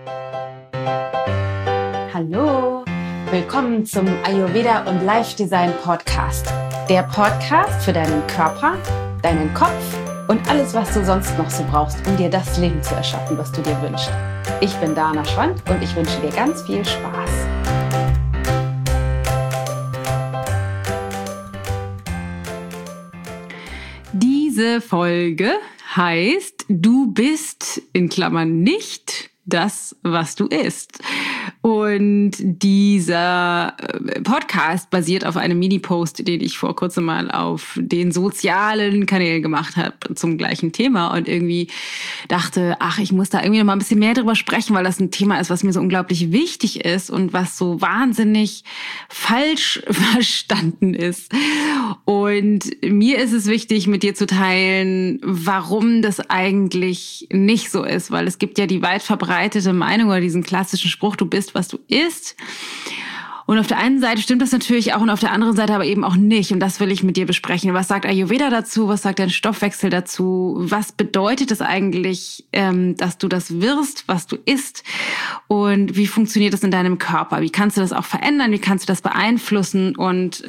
Hallo, willkommen zum Ayurveda und Life Design Podcast. Der Podcast für deinen Körper, deinen Kopf und alles, was du sonst noch so brauchst, um dir das Leben zu erschaffen, was du dir wünschst. Ich bin Dana Schwand und ich wünsche dir ganz viel Spaß. Diese Folge heißt, du bist in Klammern nicht das, was du isst. Und dieser Podcast basiert auf einem Mini-Post, den ich vor kurzem mal auf den sozialen Kanälen gemacht habe zum gleichen Thema und irgendwie dachte, ich muss da irgendwie noch mal ein bisschen mehr drüber sprechen, weil das ein Thema ist, was mir so unglaublich wichtig ist und was so wahnsinnig falsch verstanden ist. Und mir ist es wichtig, mit dir zu teilen, warum das eigentlich nicht so ist, weil es gibt ja die weit verbreitete Meinung oder diesen klassischen Spruch, du bist, was du isst. Und auf der einen Seite stimmt das natürlich auch und auf der anderen Seite aber eben auch nicht. Und das will ich mit dir besprechen. Was sagt Ayurveda dazu? Was sagt dein Stoffwechsel dazu? Was bedeutet es eigentlich, dass du das wirst, was du isst? Und wie funktioniert das in deinem Körper? Wie kannst du das auch verändern? Wie kannst du das beeinflussen? Und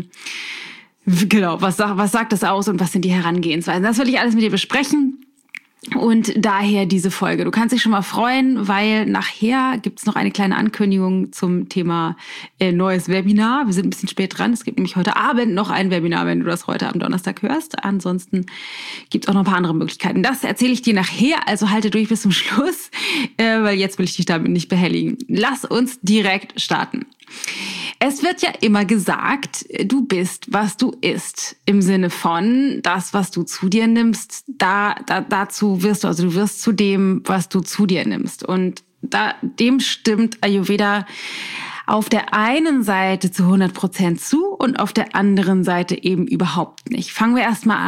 genau, was sagt das aus und was sind die Herangehensweisen? Das will ich alles mit dir besprechen. Und daher diese Folge. Du kannst dich schon mal freuen, weil nachher gibt's noch eine kleine Ankündigung zum Thema neues Webinar. Wir sind ein bisschen spät dran. Es gibt nämlich heute Abend noch ein Webinar, wenn du das heute am Donnerstag hörst. Ansonsten gibt's auch noch ein paar andere Möglichkeiten. Das erzähle ich dir nachher, also halte durch bis zum Schluss, weil jetzt will ich dich damit nicht behelligen. Lass uns direkt starten. Es wird ja immer gesagt, du bist, was du isst. Im Sinne von, das, was du zu dir nimmst, dazu wirst du, also du wirst zu dem, was du zu dir nimmst. Und dem stimmt Ayurveda auf der einen Seite zu 100% zu und auf der anderen Seite eben überhaupt nicht. Fangen wir erstmal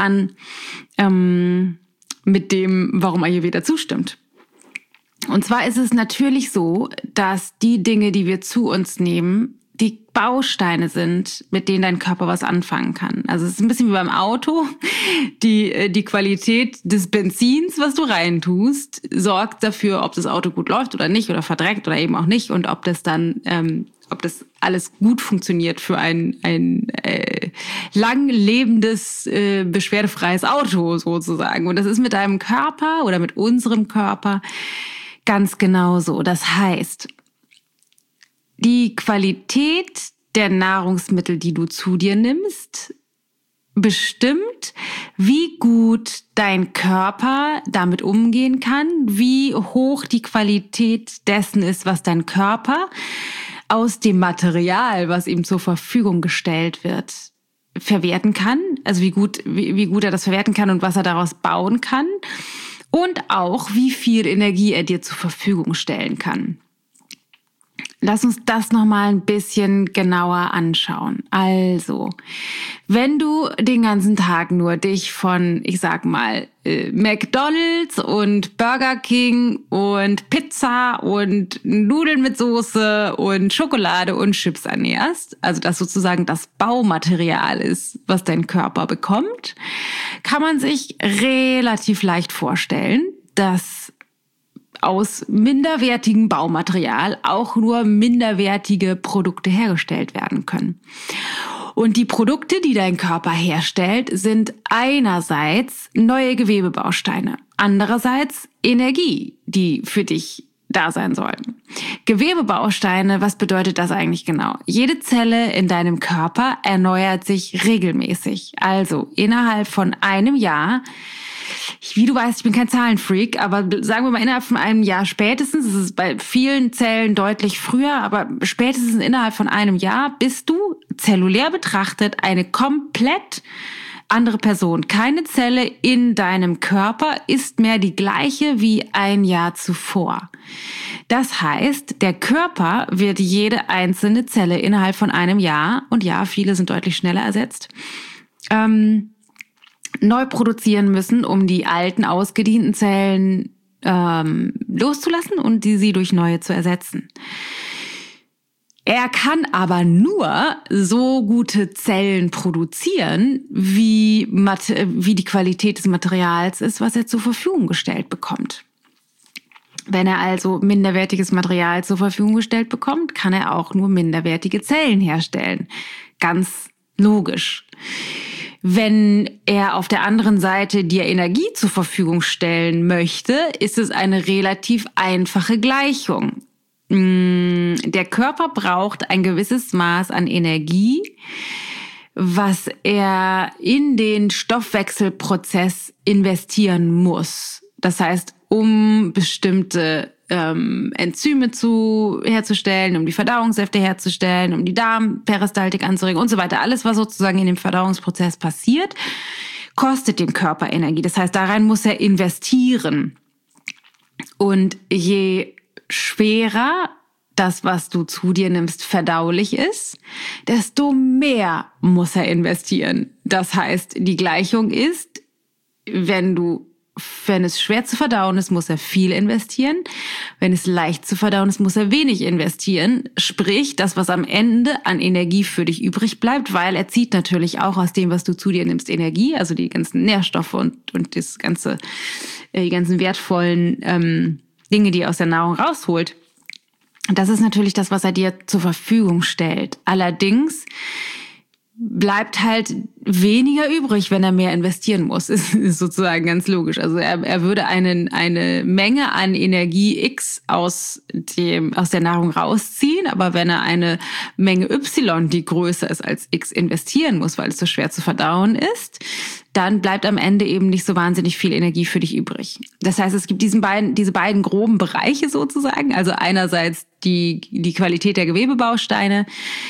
an mit dem, warum Ayurveda zustimmt. Und zwar ist es natürlich so, dass die Dinge, die wir zu uns nehmen, die Bausteine sind, mit denen dein Körper was anfangen kann. Also es ist ein bisschen wie beim Auto. Die Qualität des Benzins, was du reintust, sorgt dafür, ob das Auto gut läuft oder nicht oder verdreckt oder eben auch nicht und ob das dann, ob das alles gut funktioniert für ein lang lebendes, beschwerdefreies Auto sozusagen. Und das ist mit deinem Körper oder mit unserem Körper ganz genauso. Das heißt, die Qualität der Nahrungsmittel, die du zu dir nimmst, bestimmt, wie gut dein Körper damit umgehen kann, wie hoch die Qualität dessen ist, was dein Körper aus dem Material, was ihm zur Verfügung gestellt wird, verwerten kann. Also wie gut er das verwerten kann und was er daraus bauen kann. Und auch, wie viel Energie er dir zur Verfügung stellen kann. Lass uns das nochmal ein bisschen genauer anschauen. Also, wenn du den ganzen Tag nur dich von, ich sag mal, McDonald's und Burger King und Pizza und Nudeln mit Soße und Schokolade und Chips ernährst, also das sozusagen das Baumaterial ist, was dein Körper bekommt, kann man sich relativ leicht vorstellen, dass aus minderwertigem Baumaterial auch nur minderwertige Produkte hergestellt werden können. Und die Produkte, die dein Körper herstellt, sind einerseits neue Gewebebausteine, andererseits Energie, die für dich da sein sollen. Gewebebausteine, was bedeutet das eigentlich genau? Jede Zelle in deinem Körper erneuert sich regelmäßig. Also innerhalb von einem Jahr. Wie du weißt, ich bin kein Zahlenfreak, aber sagen wir mal innerhalb von einem Jahr spätestens, es ist bei vielen Zellen deutlich früher, aber spätestens innerhalb von einem Jahr bist du zellulär betrachtet eine komplett andere Person. Keine Zelle in deinem Körper ist mehr die gleiche wie ein Jahr zuvor. Das heißt, der Körper wird jede einzelne Zelle innerhalb von einem Jahr, und ja, viele sind deutlich schneller ersetzt, neu produzieren müssen, um die alten, ausgedienten Zellen loszulassen und sie durch neue zu ersetzen. Er kann aber nur so gute Zellen produzieren, wie die Qualität des Materials ist, was er zur Verfügung gestellt bekommt. Wenn er also minderwertiges Material zur Verfügung gestellt bekommt, kann er auch nur minderwertige Zellen herstellen. Ganz logisch. Wenn er auf der anderen Seite dir Energie zur Verfügung stellen möchte, ist es eine relativ einfache Gleichung. Der Körper braucht ein gewisses Maß an Energie, was er in den Stoffwechselprozess investieren muss. Das heißt, um bestimmte Enzyme herzustellen, um die Verdauungssäfte herzustellen, um die Darmperistaltik anzuregen und so weiter. Alles, was sozusagen in dem Verdauungsprozess passiert, kostet dem Körper Energie. Das heißt, darein muss er investieren. Und je schwerer das, was du zu dir nimmst, verdaulich ist, desto mehr muss er investieren. Das heißt, die Gleichung ist, wenn es schwer zu verdauen ist, muss er viel investieren. Wenn es leicht zu verdauen ist, muss er wenig investieren. Sprich, das, was am Ende an Energie für dich übrig bleibt, weil er zieht natürlich auch aus dem, was du zu dir nimmst, Energie, also die ganzen Nährstoffe und das ganze, die ganzen wertvollen Dinge, die er aus der Nahrung rausholt. Das ist natürlich das, was er dir zur Verfügung stellt. Allerdings bleibt halt weniger übrig, wenn er mehr investieren muss. Ist sozusagen ganz logisch. Also er würde eine Menge an Energie X aus der Nahrung rausziehen, aber wenn er eine Menge Y, die größer ist als X, investieren muss, weil es so schwer zu verdauen ist, dann bleibt am Ende eben nicht so wahnsinnig viel Energie für dich übrig. Das heißt, es gibt diese beiden groben Bereiche sozusagen. Also einerseits die Qualität der Gewebebausteine,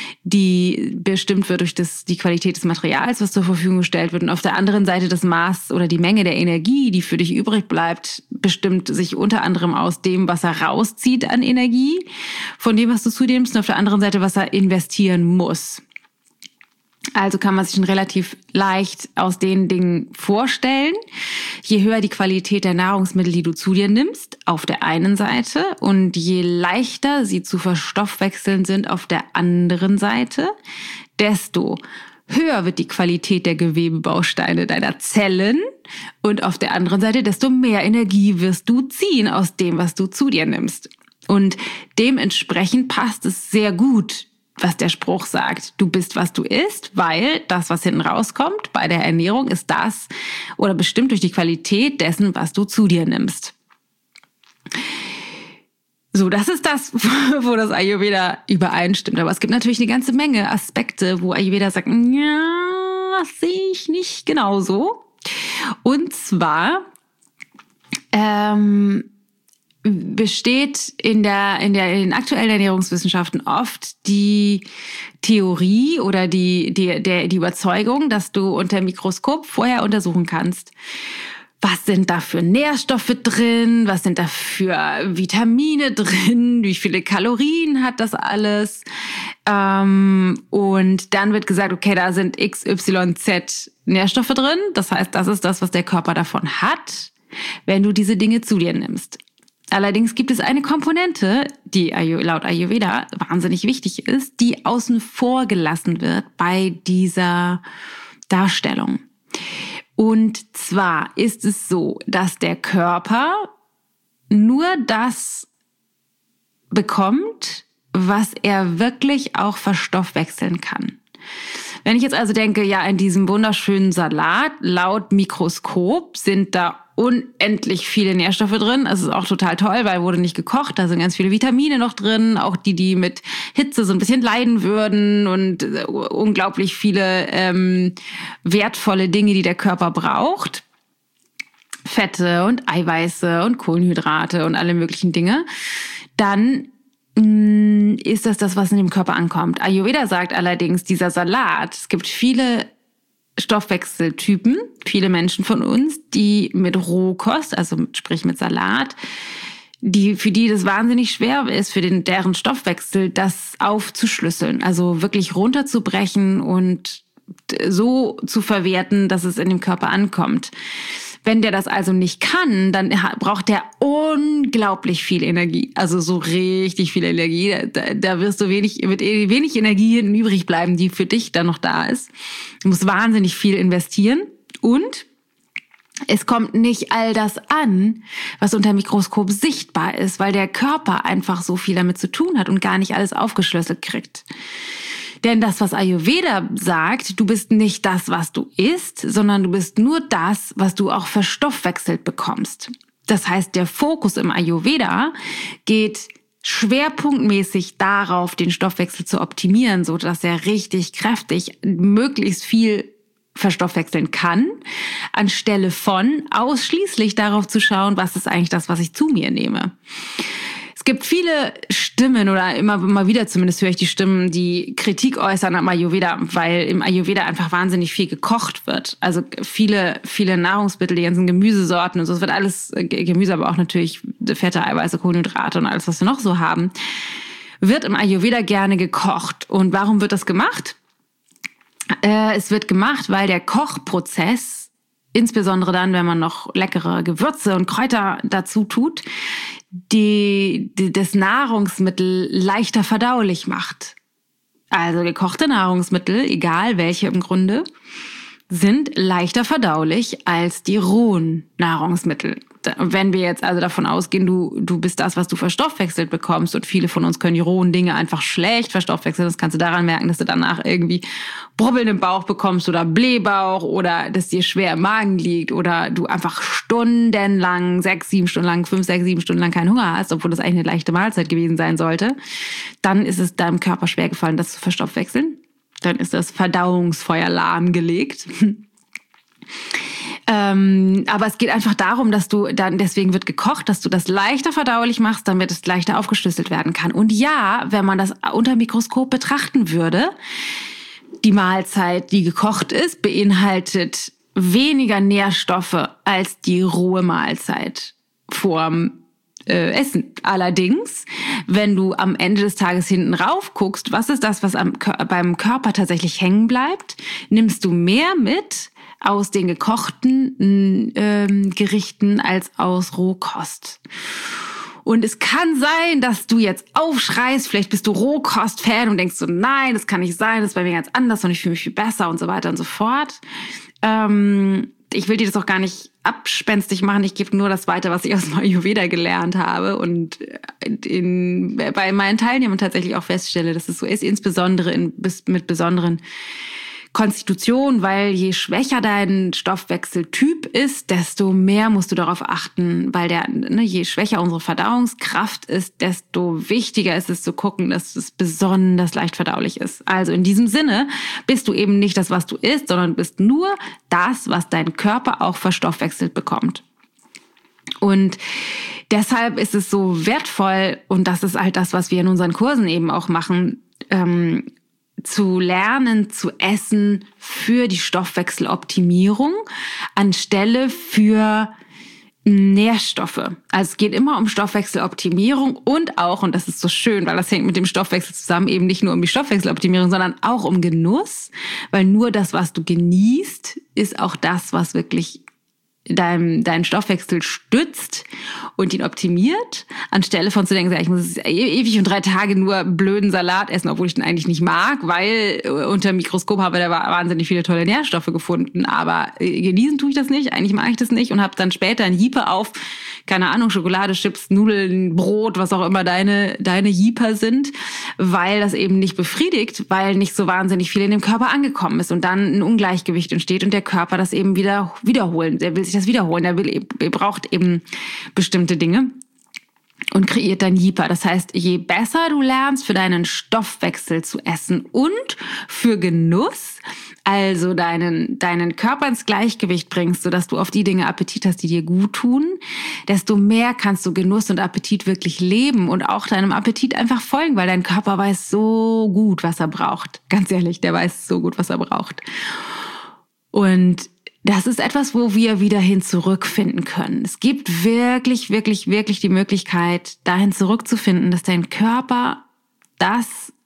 die bestimmt wird durch die Qualität des Materials, was zur Verfügung gestellt wird. Und auf der anderen Seite das Maß oder die Menge der Energie, die für dich übrig bleibt, bestimmt sich unter anderem aus dem, was er rauszieht an Energie, von dem, was du zu dir nimmst, und auf der anderen Seite, was er investieren muss. Also kann man sich schon relativ leicht aus den Dingen vorstellen. Je höher die Qualität der Nahrungsmittel, die du zu dir nimmst, auf der einen Seite, und je leichter sie zu verstoffwechseln sind auf der anderen Seite, desto höher wird die Qualität der Gewebebausteine deiner Zellen, und auf der anderen Seite, desto mehr Energie wirst du ziehen aus dem, was du zu dir nimmst. Und dementsprechend passt es sehr gut, was der Spruch sagt. Du bist, was du isst, weil das, was hinten rauskommt bei der Ernährung, ist das oder bestimmt durch die Qualität dessen, was du zu dir nimmst. So, das ist das, wo das Ayurveda übereinstimmt. Aber es gibt natürlich eine ganze Menge Aspekte, wo Ayurveda sagt, ja, das sehe ich nicht genauso. Und zwar besteht in den aktuellen Ernährungswissenschaften oft die Theorie oder die Überzeugung, dass du unter dem Mikroskop vorher untersuchen kannst, was sind da für Nährstoffe drin, was sind da für Vitamine drin, wie viele Kalorien hat das alles. Und dann wird gesagt, okay, da sind X, Y, Z Nährstoffe drin. Das heißt, das ist das, was der Körper davon hat, wenn du diese Dinge zu dir nimmst. Allerdings gibt es eine Komponente, die laut Ayurveda wahnsinnig wichtig ist, die außen vor gelassen wird bei dieser Darstellung. Und zwar ist es so, dass der Körper nur das bekommt, was er wirklich auch verstoffwechseln kann. Wenn ich jetzt also denke, ja, in diesem wunderschönen Salat, laut Mikroskop sind da unendlich viele Nährstoffe drin. Es ist auch total toll, weil wurde nicht gekocht. Da sind ganz viele Vitamine noch drin, auch die mit Hitze so ein bisschen leiden würden, und unglaublich viele wertvolle Dinge, die der Körper braucht. Fette und Eiweiße und Kohlenhydrate und alle möglichen Dinge. Dann ist das, was in dem Körper ankommt. Ayurveda sagt allerdings, dieser Salat, es gibt viele Stoffwechseltypen, viele Menschen von uns, die mit Rohkost, also sprich mit Salat, für die das wahnsinnig schwer ist, für deren Stoffwechsel, das aufzuschlüsseln, also wirklich runterzubrechen und so zu verwerten, dass es in dem Körper ankommt. Wenn der das also nicht kann, dann braucht der unglaublich viel Energie. Also so richtig viel Energie. Da wird wenig Energie übrig bleiben, die für dich dann noch da ist. Du musst wahnsinnig viel investieren. Und Es kommt nicht all das an, was unter dem Mikroskop sichtbar ist, weil der Körper einfach so viel damit zu tun hat und gar nicht alles aufgeschlüsselt kriegt. Denn das, was Ayurveda sagt, du bist nicht das, was du isst, sondern du bist nur das, was du auch verstoffwechselt bekommst. Das heißt, der Fokus im Ayurveda geht schwerpunktmäßig darauf, den Stoffwechsel zu optimieren, so dass er richtig kräftig möglichst viel verstoffwechseln kann, anstelle von ausschließlich darauf zu schauen, was ist eigentlich das, was ich zu mir nehme. Es gibt viele Stimmen oder immer wieder zumindest höre ich die Stimmen, die Kritik äußern am Ayurveda, weil im Ayurveda einfach wahnsinnig viel gekocht wird. Also viele Nahrungsmittel, die ganzen Gemüsesorten und so, es wird alles Gemüse, aber auch natürlich Fette, Eiweiße, Kohlenhydrate und alles, was wir noch so haben, wird im Ayurveda gerne gekocht. Und warum wird das gemacht? Es wird gemacht, weil der Kochprozess, insbesondere dann, wenn man noch leckere Gewürze und Kräuter dazu tut, das Nahrungsmittel leichter verdaulich macht. Also gekochte Nahrungsmittel, egal welche im Grunde, sind leichter verdaulich als die rohen Nahrungsmittel. Wenn wir jetzt also davon ausgehen, du bist das, was du verstoffwechselt bekommst, und viele von uns können die rohen Dinge einfach schlecht verstoffwechseln, das kannst du daran merken, dass du danach irgendwie Brubbeln im Bauch bekommst oder Blähbauch oder dass dir schwer im Magen liegt oder du einfach stundenlang, 5, 6, 7 Stunden lang keinen Hunger hast, obwohl das eigentlich eine leichte Mahlzeit gewesen sein sollte, dann ist es deinem Körper schwer gefallen, das zu verstoffwechseln. Dann ist das Verdauungsfeuer lahmgelegt. Aber es geht einfach darum, dass du dann, deswegen wird gekocht, dass du das leichter verdaulich machst, damit es leichter aufgeschlüsselt werden kann. Und ja, wenn man das unter Mikroskop betrachten würde, die Mahlzeit, die gekocht ist, beinhaltet weniger Nährstoffe als die rohe Mahlzeit vorm Essen. Allerdings, wenn du am Ende des Tages hinten rauf guckst, was ist das, was beim Körper tatsächlich hängen bleibt, nimmst du mehr mit aus den gekochten Gerichten als aus Rohkost. Und es kann sein, dass du jetzt aufschreist, vielleicht bist du Rohkost-Fan und denkst so, nein, das kann nicht sein, das ist bei mir ganz anders und ich fühle mich viel besser und so weiter und so fort. Ich will dir das auch gar nicht abspenstig machen, ich gebe nur das weiter, was ich aus dem Ayurveda gelernt habe und bei meinen Teilnehmern tatsächlich auch feststelle, dass es so ist, insbesondere mit besonderen Konstitution, weil je schwächer dein Stoffwechseltyp ist, desto mehr musst du darauf achten, weil je schwächer unsere Verdauungskraft ist, desto wichtiger ist es zu gucken, dass es besonders leicht verdaulich ist. Also in diesem Sinne bist du eben nicht das, was du isst, sondern bist nur das, was dein Körper auch verstoffwechselt bekommt. Und deshalb ist es so wertvoll, und das ist halt das, was wir in unseren Kursen eben auch machen, zu lernen, zu essen für die Stoffwechseloptimierung anstelle für Nährstoffe. Also es geht immer um Stoffwechseloptimierung und auch, und das ist so schön, weil das hängt mit dem Stoffwechsel zusammen, eben nicht nur um die Stoffwechseloptimierung, sondern auch um Genuss, weil nur das, was du genießt, ist auch das, was wirklich deinen Stoffwechsel stützt und ihn optimiert, anstelle von zu denken, ich muss ewig und 3 Tage nur blöden Salat essen, obwohl ich den eigentlich nicht mag, weil unter dem Mikroskop habe ich da wahnsinnig viele tolle Nährstoffe gefunden, aber genießen tue ich das nicht, eigentlich mag ich das nicht und habe dann später ein Jeeper auf, keine Ahnung, Schokolade, Chips, Nudeln, Brot, was auch immer deine Jeeper sind, weil das eben nicht befriedigt, weil nicht so wahnsinnig viel in dem Körper angekommen ist und dann ein Ungleichgewicht entsteht und der Körper das eben wiederholen, der will sich das wiederholen, er braucht eben bestimmte Dinge und kreiert dann Jeeper. Das heißt, je besser du lernst, für deinen Stoffwechsel zu essen und für Genuss, also deinen Körper ins Gleichgewicht bringst, sodass du auf die Dinge Appetit hast, die dir gut tun, desto mehr kannst du Genuss und Appetit wirklich leben und auch deinem Appetit einfach folgen, weil dein Körper weiß so gut, was er braucht. Ganz ehrlich, der weiß so gut, was er braucht. Und das ist etwas, wo wir wieder hin zurückfinden können. Es gibt wirklich, wirklich, wirklich die Möglichkeit, dahin zurückzufinden, dass dein Körper das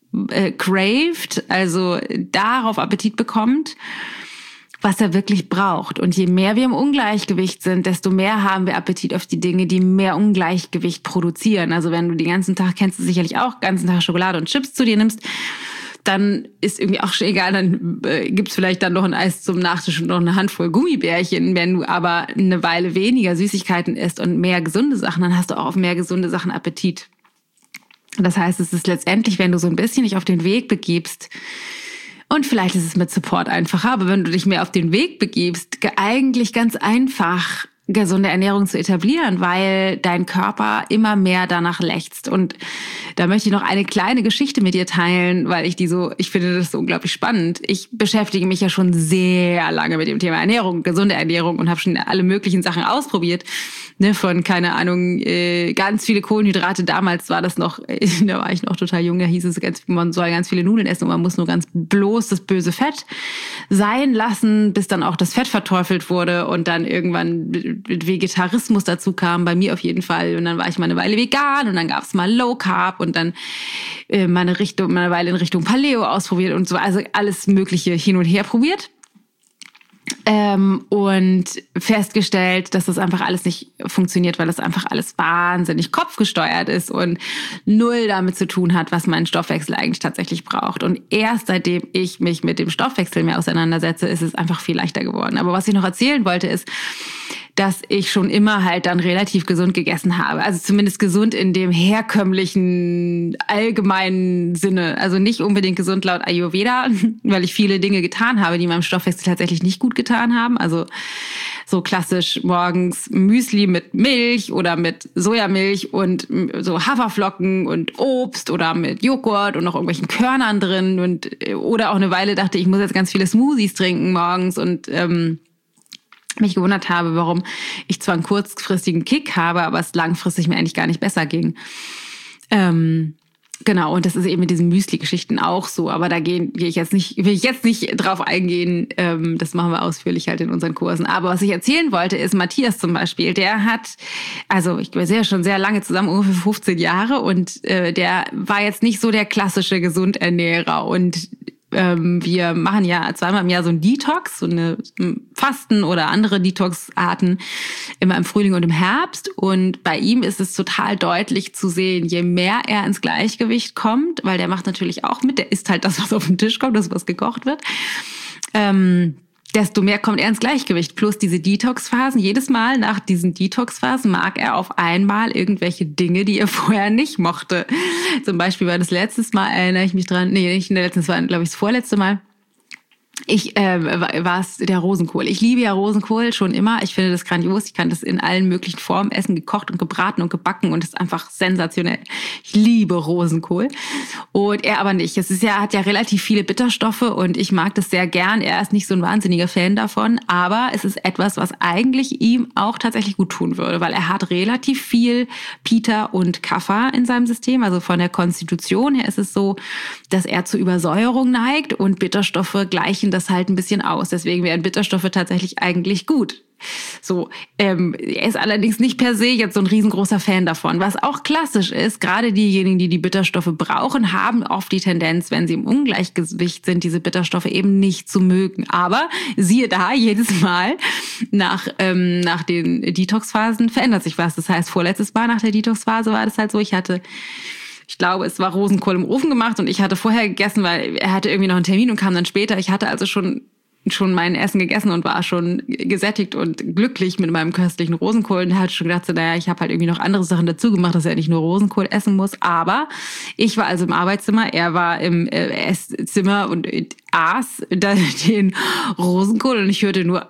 craved, also darauf Appetit bekommt, was er wirklich braucht. Und je mehr wir im Ungleichgewicht sind, desto mehr haben wir Appetit auf die Dinge, die mehr Ungleichgewicht produzieren. Also wenn du den ganzen Tag, kennst du sicherlich auch, ganzen Tag Schokolade und Chips zu dir nimmst, dann ist irgendwie auch schon egal, dann gibt's vielleicht dann noch ein Eis zum Nachtisch und noch eine Handvoll Gummibärchen. Wenn du aber eine Weile weniger Süßigkeiten isst und mehr gesunde Sachen, dann hast du auch auf mehr gesunde Sachen Appetit. Das heißt, es ist letztendlich, wenn du so ein bisschen dich auf den Weg begibst, und vielleicht ist es mit Support einfacher, aber wenn du dich mehr auf den Weg begibst, eigentlich ganz einfach gesunde Ernährung zu etablieren, weil dein Körper immer mehr danach lechzt. Und da möchte ich noch eine kleine Geschichte mit dir teilen, weil ich finde das so unglaublich spannend. Ich beschäftige mich ja schon sehr lange mit dem Thema Ernährung, gesunde Ernährung und habe schon alle möglichen Sachen ausprobiert. Von, keine Ahnung, ganz viele Kohlenhydrate. Damals war das noch, da war ich noch total jung, da hieß es, man soll ganz viele Nudeln essen und man muss nur ganz bloß das böse Fett sein lassen, bis dann auch das Fett verteufelt wurde und dann irgendwann mit Vegetarismus dazu kam, bei mir auf jeden Fall. Und dann war ich mal eine Weile vegan und dann gab es mal Low Carb und dann mal eine Weile in Richtung Paleo ausprobiert und so. Also alles Mögliche hin und her probiert. Und festgestellt, dass das einfach alles nicht funktioniert, weil das einfach alles wahnsinnig kopfgesteuert ist und null damit zu tun hat, was mein Stoffwechsel eigentlich tatsächlich braucht. Und erst seitdem ich mich mit dem Stoffwechsel mehr auseinandersetze, ist es einfach viel leichter geworden. Aber was ich noch erzählen wollte, ist, dass ich schon immer halt dann relativ gesund gegessen habe. Also zumindest gesund in dem herkömmlichen, allgemeinen Sinne. Also nicht unbedingt gesund laut Ayurveda, weil ich viele Dinge getan habe, die meinem Stoffwechsel tatsächlich nicht gut getan haben. Also so klassisch morgens Müsli mit Milch oder mit Sojamilch und so Haferflocken und Obst oder mit Joghurt und noch irgendwelchen Körnern drin. Oder auch eine Weile dachte ich muss jetzt ganz viele Smoothies trinken morgens und mich gewundert habe, warum ich zwar einen kurzfristigen Kick habe, aber es langfristig mir eigentlich gar nicht besser ging. Genau, und das ist eben mit diesen Müsli-Geschichten auch so, aber da will ich jetzt nicht drauf eingehen, das machen wir ausführlich halt in unseren Kursen. Aber was ich erzählen wollte, ist Matthias zum Beispiel, der hat, also ich bin schon sehr lange zusammen, ungefähr 15 Jahre und der war jetzt nicht so der klassische Gesundernährer und wir machen ja zweimal im Jahr so ein Detox, so eine Fasten oder andere Detox-Arten immer im Frühling und im Herbst. Und bei ihm ist es total deutlich zu sehen, je mehr er ins Gleichgewicht kommt, weil der macht natürlich auch mit, der isst halt das, was auf den Tisch kommt, das, was gekocht wird, desto mehr kommt er ins Gleichgewicht. Plus diese Detox-Phasen. Jedes Mal nach diesen Detox-Phasen mag er auf einmal irgendwelche Dinge, die er vorher nicht mochte. Zum Beispiel war das letztes Mal, erinnere ich mich dran, nicht letztes, war glaube ich das vorletzte Mal. War es der Rosenkohl. Ich liebe ja Rosenkohl schon immer. Ich finde das grandios. Ich kann das in allen möglichen Formen essen, gekocht und gebraten und gebacken und das ist einfach sensationell. Ich liebe Rosenkohl. Und er aber nicht. Hat ja relativ viele Bitterstoffe und ich mag das sehr gern. Er ist nicht so ein wahnsinniger Fan davon, aber es ist etwas, was eigentlich ihm auch tatsächlich gut tun würde, weil er hat relativ viel Pita und Kapha in seinem System. Also von der Konstitution her ist es so, dass er zu Übersäuerung neigt und Bitterstoffe gleichen das halt ein bisschen aus. Deswegen wären Bitterstoffe tatsächlich eigentlich gut. So, er ist allerdings nicht per se jetzt so ein riesengroßer Fan davon. Was auch klassisch ist, gerade diejenigen, die die Bitterstoffe brauchen, haben oft die Tendenz, wenn sie im Ungleichgewicht sind, diese Bitterstoffe eben nicht zu mögen. Aber siehe da, jedes Mal nach den Detox-Phasen verändert sich was. Das heißt, vorletztes Mal nach der Detox-Phase war das halt so, ich glaube, es war Rosenkohl im Ofen gemacht und ich hatte vorher gegessen, weil er hatte irgendwie noch einen Termin und kam dann später. Ich hatte also schon mein Essen gegessen und war schon gesättigt und glücklich mit meinem köstlichen Rosenkohl. Und er hat schon gedacht, ich habe halt irgendwie noch andere Sachen dazu gemacht, dass er nicht nur Rosenkohl essen muss. Aber ich war also im Arbeitszimmer, er war im Esszimmer und aß den Rosenkohl und ich hörte nur,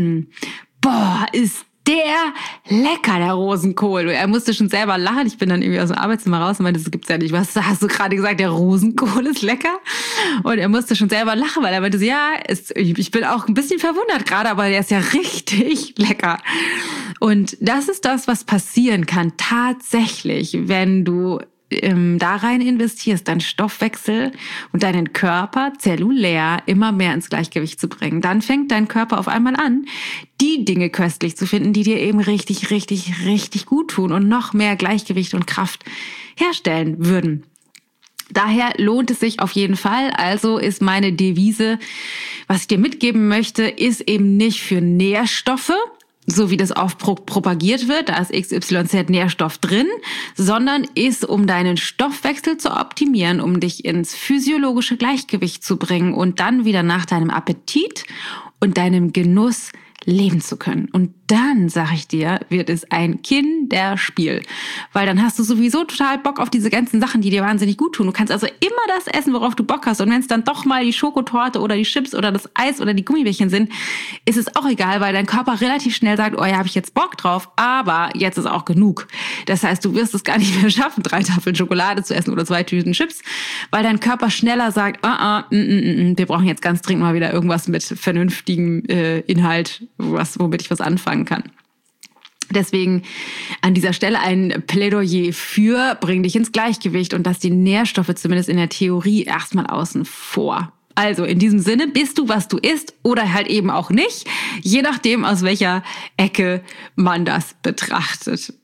boah, ist der lecker, der Rosenkohl. Er musste schon selber lachen. Ich bin dann irgendwie aus dem Arbeitszimmer raus und meinte, das gibt's ja nicht. Was hast du gerade gesagt? Der Rosenkohl ist lecker? Und er musste schon selber lachen, weil er meinte, ich bin auch ein bisschen verwundert gerade, aber der ist ja richtig lecker. Und das ist das, was passieren kann tatsächlich, wenn du da rein investierst, deinen Stoffwechsel und deinen Körper zellulär immer mehr ins Gleichgewicht zu bringen. Dann fängt dein Körper auf einmal an, die Dinge köstlich zu finden, die dir eben richtig, richtig, richtig gut tun und noch mehr Gleichgewicht und Kraft herstellen würden. Daher lohnt es sich auf jeden Fall. Also ist meine Devise, was ich dir mitgeben möchte, ist eben nicht für Nährstoffe so wie das oft propagiert wird, da ist XYZ Nährstoff drin, sondern ist, um deinen Stoffwechsel zu optimieren, um dich ins physiologische Gleichgewicht zu bringen und dann wieder nach deinem Appetit und deinem Genuss leben zu können. Und dann, sag ich dir, wird es ein Kinderspiel. Weil dann hast du sowieso total Bock auf diese ganzen Sachen, die dir wahnsinnig gut tun. Du kannst also immer das essen, worauf du Bock hast. Und wenn es dann doch mal die Schokotorte oder die Chips oder das Eis oder die Gummibärchen sind, ist es auch egal, weil dein Körper relativ schnell sagt, oh ja, habe ich jetzt Bock drauf, aber jetzt ist auch genug. Das heißt, du wirst es gar nicht mehr schaffen, 3 Tafeln Schokolade zu essen oder 2 Tüten Chips, weil dein Körper schneller sagt, wir brauchen jetzt ganz dringend mal wieder irgendwas mit vernünftigem Inhalt, womit ich was anfangen kann. Deswegen an dieser Stelle ein Plädoyer für bring dich ins Gleichgewicht und lass die Nährstoffe zumindest in der Theorie erstmal außen vor. Also in diesem Sinne, bist du, was du isst oder halt eben auch nicht, je nachdem, aus welcher Ecke man das betrachtet.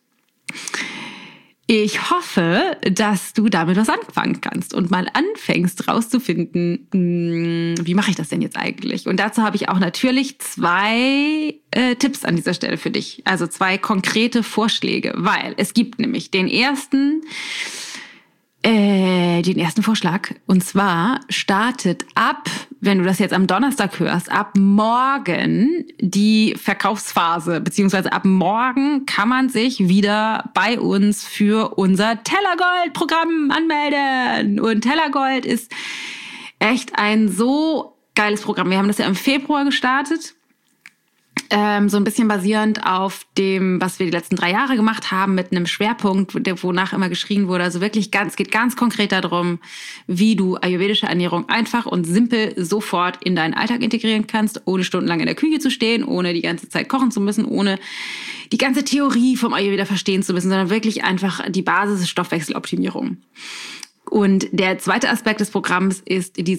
Ich hoffe, dass du damit was anfangen kannst und mal anfängst rauszufinden, wie mache ich das denn jetzt eigentlich? Und dazu habe ich auch natürlich 2 Tipps an dieser Stelle für dich. Also 2 konkrete Vorschläge, weil es gibt nämlich den ersten Vorschlag. Und zwar startet ab, wenn du das jetzt am Donnerstag hörst, ab morgen die Verkaufsphase, beziehungsweise ab morgen kann man sich wieder bei uns für unser Tellergold-Programm anmelden. Und Tellergold ist echt ein so geiles Programm. Wir haben das ja im Februar gestartet. So ein bisschen basierend auf dem, was wir die letzten 3 Jahre gemacht haben, mit einem Schwerpunkt, wonach immer geschrien wurde. Also wirklich geht ganz konkret darum, wie du ayurvedische Ernährung einfach und simpel sofort in deinen Alltag integrieren kannst, ohne stundenlang in der Küche zu stehen, ohne die ganze Zeit kochen zu müssen, ohne die ganze Theorie vom Ayurveda verstehen zu müssen, sondern wirklich einfach die Basis ist Stoffwechseloptimierung. Und der zweite Aspekt des Programms ist die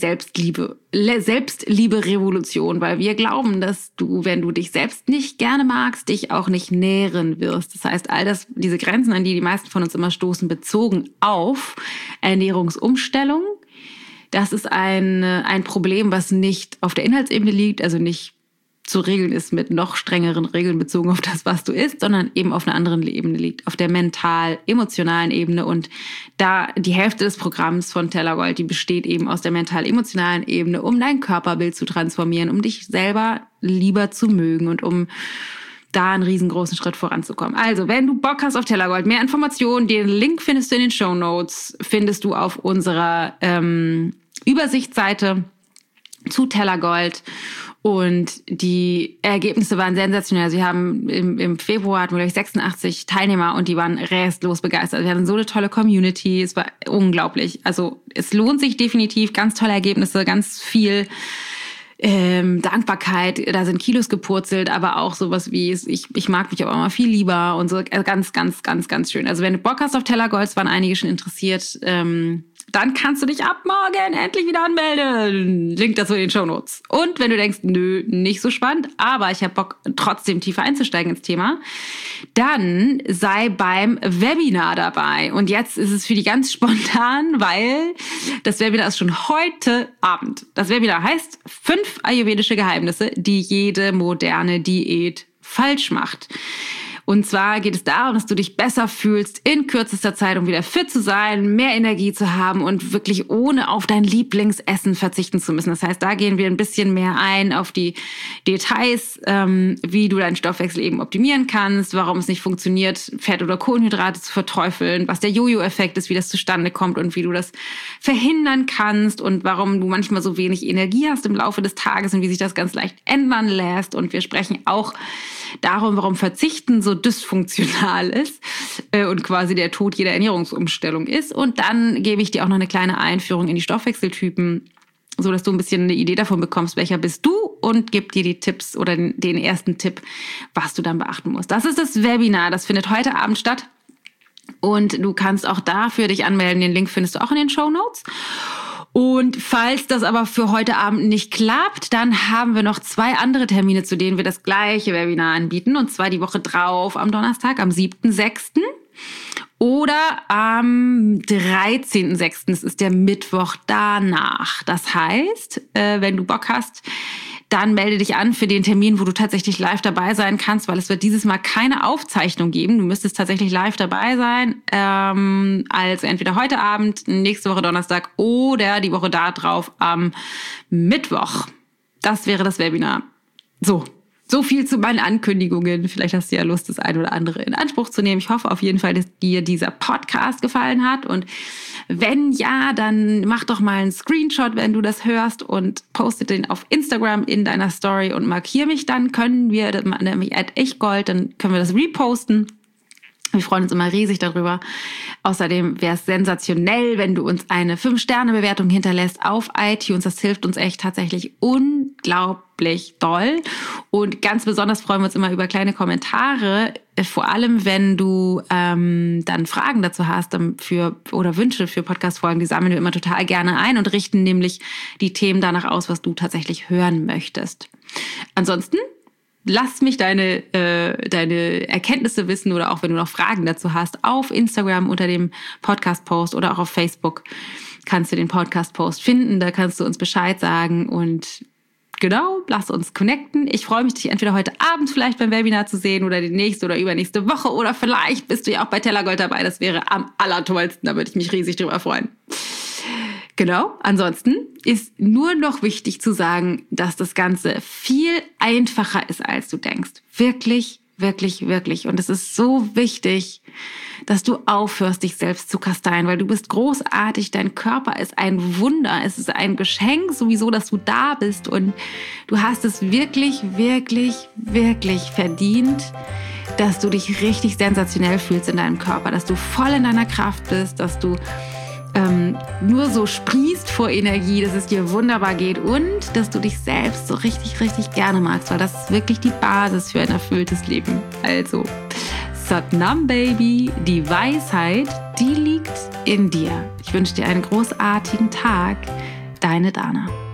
Selbstliebe-Revolution, weil wir glauben, dass du, wenn du dich selbst nicht gerne magst, dich auch nicht nähren wirst. Das heißt, diese Grenzen, an die die meisten von uns immer stoßen, bezogen auf Ernährungsumstellung, das ist ein Problem, was nicht auf der Inhaltsebene liegt, also nicht zu regeln ist mit noch strengeren Regeln bezogen auf das, was du isst, sondern eben auf einer anderen Ebene liegt, auf der mental-emotionalen Ebene. Und da die Hälfte des Programms von Tellergold, die besteht eben aus der mental-emotionalen Ebene, um dein Körperbild zu transformieren, um dich selber lieber zu mögen und um da einen riesengroßen Schritt voranzukommen. Also, wenn du Bock hast auf Tellergold, mehr Informationen, den Link findest du in den Shownotes, findest du auf unserer Übersichtsseite zu Tellergold. Und die Ergebnisse waren sensationell. Sie haben im Februar hatten wir gleich 86 Teilnehmer und die waren restlos begeistert. Wir hatten so eine tolle Community. Es war unglaublich. Also es lohnt sich definitiv. Ganz tolle Ergebnisse, ganz viel Dankbarkeit. Da sind Kilos gepurzelt, aber auch sowas wie ich mag mich aber immer viel lieber und so. Ganz, ganz, ganz, ganz schön. Also wenn du Bock hast auf Tellergold, es waren einige schon interessiert, dann kannst du dich ab morgen endlich wieder anmelden. Link dazu in den Shownotes. Und wenn du denkst, nö, nicht so spannend, aber ich habe Bock, trotzdem tiefer einzusteigen ins Thema, dann sei beim Webinar dabei. Und jetzt ist es für die ganz spontan, weil das Webinar ist schon heute Abend. Das Webinar heißt 5 ayurvedische Geheimnisse, die jede moderne Diät falsch macht. Und zwar geht es darum, dass du dich besser fühlst in kürzester Zeit, um wieder fit zu sein, mehr Energie zu haben und wirklich ohne auf dein Lieblingsessen verzichten zu müssen. Das heißt, da gehen wir ein bisschen mehr ein auf die Details, wie du deinen Stoffwechsel eben optimieren kannst, warum es nicht funktioniert, Fett oder Kohlenhydrate zu verteufeln, was der Jojo-Effekt ist, wie das zustande kommt und wie du das verhindern kannst und warum du manchmal so wenig Energie hast im Laufe des Tages und wie sich das ganz leicht ändern lässt. Und wir sprechen auch darum, warum Verzichten so dysfunktional ist und quasi der Tod jeder Ernährungsumstellung ist. Und dann gebe ich dir auch noch eine kleine Einführung in die Stoffwechseltypen, so dass du ein bisschen eine Idee davon bekommst, welcher bist du, und gebe dir die Tipps oder den ersten Tipp, was du dann beachten musst. Das ist das Webinar, das findet heute Abend statt. Und du kannst auch dafür dich anmelden. Den Link findest du auch in den Shownotes. Und falls das aber für heute Abend nicht klappt, dann haben wir noch 2 andere Termine, zu denen wir das gleiche Webinar anbieten. Und zwar die Woche drauf am Donnerstag, am 7.6. oder am 13.6. Das ist der Mittwoch danach. Das heißt, wenn du Bock hast, dann melde dich an für den Termin, wo du tatsächlich live dabei sein kannst, weil es wird dieses Mal keine Aufzeichnung geben. Du müsstest tatsächlich live dabei sein, also entweder heute Abend, nächste Woche Donnerstag oder die Woche da drauf am Mittwoch. Das wäre das Webinar. So viel zu meinen Ankündigungen. Vielleicht hast du ja Lust, das eine oder andere in Anspruch zu nehmen. Ich hoffe auf jeden Fall, dass dir dieser Podcast gefallen hat. Und wenn ja, dann mach doch mal einen Screenshot, wenn du das hörst, und poste den auf Instagram in deiner Story und markiere mich. Dann können wir, nämlich @ichgold, dann können wir das reposten. Wir freuen uns immer riesig darüber. Außerdem wäre es sensationell, wenn du uns eine 5-Sterne-Bewertung hinterlässt auf iTunes. Das hilft uns echt tatsächlich unglaublich doll. Und ganz besonders freuen wir uns immer über kleine Kommentare. Vor allem, wenn du dann Fragen dazu hast oder Wünsche für Podcast-Folgen. Die sammeln wir immer total gerne ein und richten nämlich die Themen danach aus, was du tatsächlich hören möchtest. Ansonsten lass mich deine Erkenntnisse wissen, oder auch wenn du noch Fragen dazu hast, auf Instagram unter dem Podcast-Post oder auch auf Facebook kannst du den Podcast-Post finden. Da kannst du uns Bescheid sagen und genau, lass uns connecten. Ich freue mich, dich entweder heute Abend vielleicht beim Webinar zu sehen oder die nächste oder übernächste Woche, oder vielleicht bist du ja auch bei Tellergold dabei. Das wäre am allertollsten. Da würde ich mich riesig drüber freuen. Genau, ansonsten ist nur noch wichtig zu sagen, dass das Ganze viel einfacher ist, als du denkst. Wirklich, wirklich, wirklich. Und es ist so wichtig, dass du aufhörst, dich selbst zu kasteien, weil du bist großartig, dein Körper ist ein Wunder, es ist ein Geschenk sowieso, dass du da bist, und du hast es wirklich, wirklich, wirklich verdient, dass du dich richtig sensationell fühlst in deinem Körper, dass du voll in deiner Kraft bist, dass du nur so sprießt vor Energie, dass es dir wunderbar geht und dass du dich selbst so richtig, richtig gerne magst, weil das ist wirklich die Basis für ein erfülltes Leben. Also, Satnam Baby, die Weisheit, die liegt in dir. Ich wünsche dir einen großartigen Tag. Deine Dana.